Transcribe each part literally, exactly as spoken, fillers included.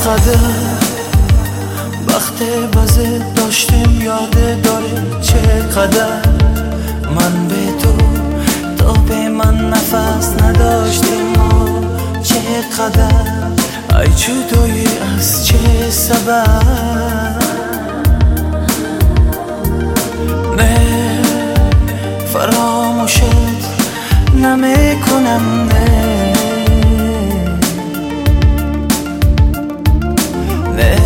چقدر وقت بازه داشتیم یاده داره، چقدر من به تو تو به من نفس نداشتیم، چقدر ای جدایی از چه سبب نه فراموشت نمیکنم، نه نه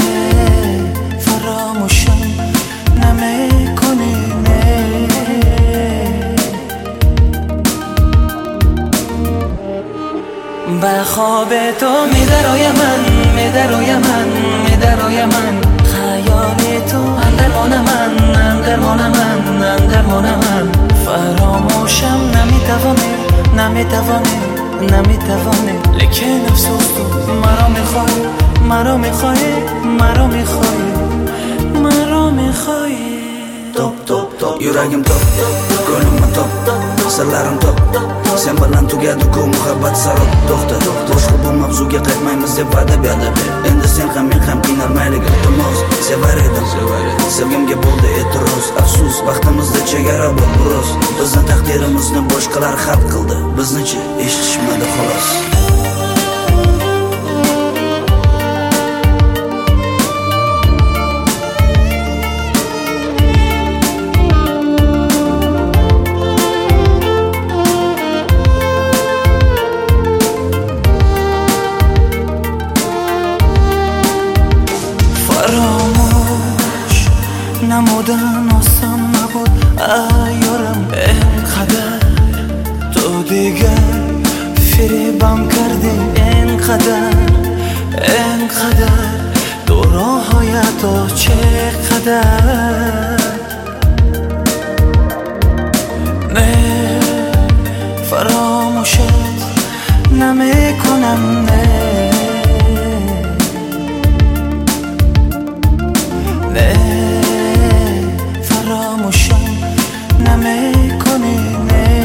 فراموشم نمیکنی، نه به خواب تو میدروی من میدروی من میدروی من، خیال تو اندرمان من اندرمان من اندرمان من، فراموشم نمیتوانه نمیتوانه نمیتوانه، لیکن افسوس تو مرا میخوای مرا میخوای مرا میخوای مرا میخوای. Top top top yuragim top, ko'nglim top, sirlarim top, sen bilan tugadi-ku muhabbat sarot. To'xta, boshqa bu mavzuga qaytmaymiz deb va'da berdi. Endi sen ham men ham qiynalmaylik, iltimos. Sevar edim, sevgimga bo'ldi e'tiroz. Afsus, vaqtimizda chegara bor biroz. Bizni taqdirimizni boshqalar hal qildi, biznichi eshitishmadi xolos. فراموش نمودن آسان نبود ایارم، اینقدر تو دیگر فریبم کردی، اینقدر اینقدر دوراهای تو چقدر نه فراموشت نمیکنم، نه نه فراموشم نمیکنی، نه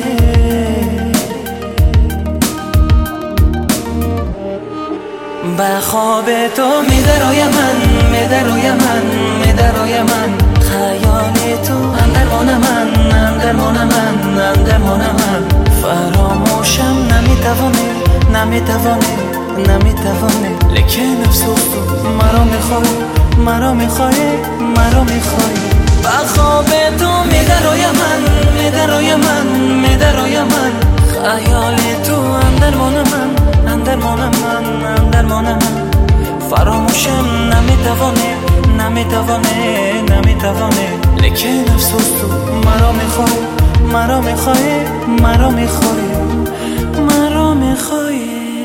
به خواب تو میدروی من میدروی من میدروی من، خیال تو اندرمان من اندرمان من اندرمان من، فراموشم نمیتوانه نمیتوانه نمیتوانه، لیکن افسوس تو مرا میخوای مرا میخوای مرا میخوای. به خواب تو میدروی من میدروی من میدروی من، خیال تو اندرمان من اندرمان من اندرمان من، فراموشم نمیتوانه نمیتوانه نمیتوانه، لیکن افسوس تو مرا میخوای مرا میخوای مرا میخوای مرا میخوای.